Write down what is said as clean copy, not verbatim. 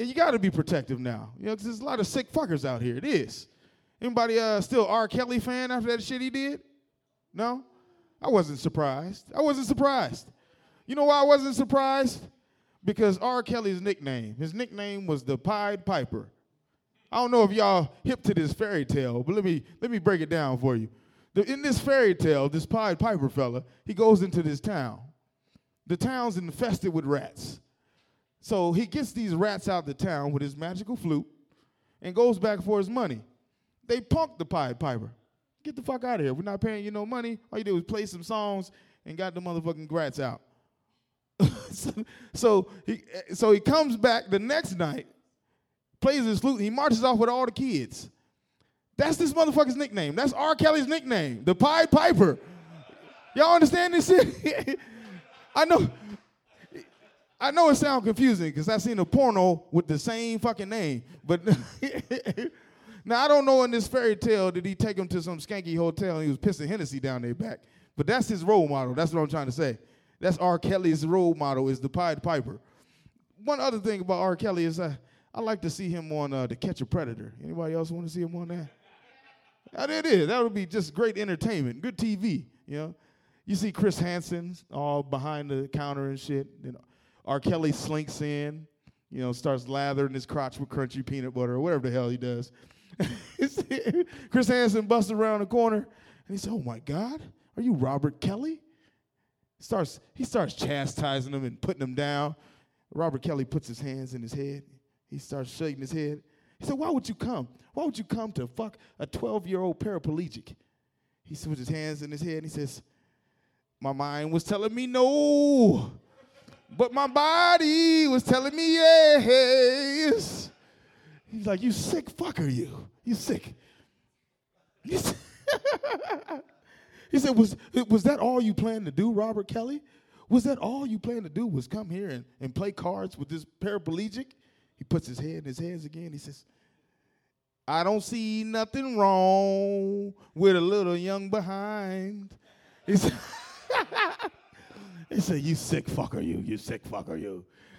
you got to be protective now, you know, because there's a lot of sick fuckers out here. It is. Anybody still R. Kelly fan after that shit he did? No? I wasn't surprised. You know why I wasn't surprised? Because R. Kelly's nickname, his nickname was the Pied Piper. I don't know if y'all hip to this fairy tale, but let me break it down for you. In this fairy tale, this Pied Piper fella, he goes into this town. The town's infested with rats. So he gets these rats out of the town with his magical flute and goes back for his money. They punked the Pied Piper. Get the fuck out of here. We're not paying you no money. All you did was play some songs and got the motherfucking rats out. so he comes back the next night, plays his flute, and he marches off with all the kids. That's this motherfucker's nickname. That's R. Kelly's nickname, the Pied Piper. Y'all understand this shit? I know it sounds confusing because I seen a porno with the same fucking name. But now I don't know in this fairy tale did he take him to some skanky hotel and he was pissing Hennessy down their back. But that's his role model. That's what I'm trying to say. That's R. Kelly's role model is the Pied Piper. One other thing about R. Kelly is I like to see him on To Catch a Predator. Anybody else want to see him on that? It is. That would be just great entertainment, good TV, you know. You see Chris Hansen all behind the counter and shit. You know, R. Kelly slinks in, you know, starts lathering his crotch with crunchy peanut butter or whatever the hell he does. Chris Hansen busts around the corner and he says, "Oh my God, are you Robert Kelly?" He starts chastising him and putting him down. Robert Kelly puts his hands in his head. He starts shaking his head. He said, "Why would you come? Why would you come to fuck a 12-year-old paraplegic?" He puts his hands in his head and he says, "My mind was telling me no, but my body was telling me yes." He's like, "You sick fucker, you. You sick." He said, was that all you planned to do, Robert Kelly? Was that all you planned to do was come here and play cards with this paraplegic? He puts his head in his hands again. He says, "I don't see nothing wrong with a little young behind." He said, "You sick fucker, you. You sick fucker, you."